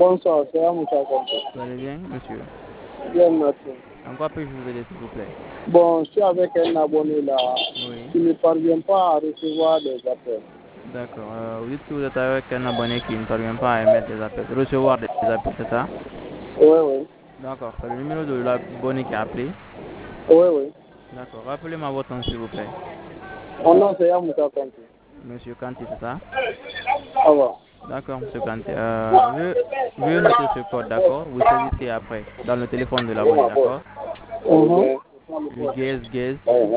Bonsoir, c'est Amoussa Conté. Vous allez bien, monsieur? Bien, merci. En quoi puis-je vous aider, s'il vous plaît? Bon, je suis avec un abonné là Oui. qui ne parvient pas à recevoir des appels. D'accord. Vous dites que vous êtes avec un abonné qui ne parvient pas à émettre des appels, recevoir des appels, c'est ça? Oui, oui. D'accord. C'est le numéro de l'abonné qui a appelé. Oui, oui. D'accord. Rappelez-moi votre nom, s'il vous plaît. Mon nom, c'est Amoussa Conté. Monsieur Kanti, c'est ça? Au revoir. D'accord, monsieur Kanti. Veuillez noter ce code, d'accord? Vous saisissez après, dans le téléphone de l'abonné, d'accord? Mhm. Le gaz, gaz,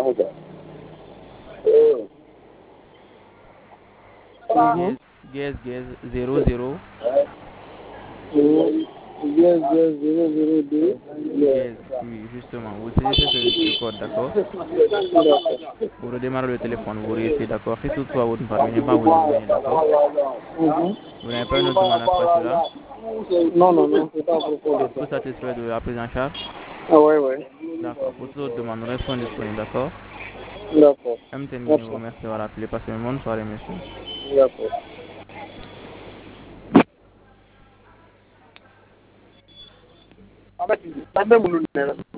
Mhm. gaz, gaz, gaz, 00, Mhm. 10 002. gaz. Oui, justement. Vous saisissez ce code, d'accord? Vous redémarrez le téléphone, vous réessayez, d'accord? Si toutefois vous ne parvenez pas à vous abonner, d'accord? Mhm. Vous n'avez pas une autre demande après cela? Non, non, non, c'est pas à propos de Êtes-vous ça. satisfait de la prise en charge? Ah, oui, oui. D'accord. Pour toute autre demande, nous restons disponibles, d'accord? D'accord. MTN Merci. vous remercie d'avoir appelé. Passez une bonne soirée, monsieur. D'accord. Ah, bah, tu dis, pas de boulot,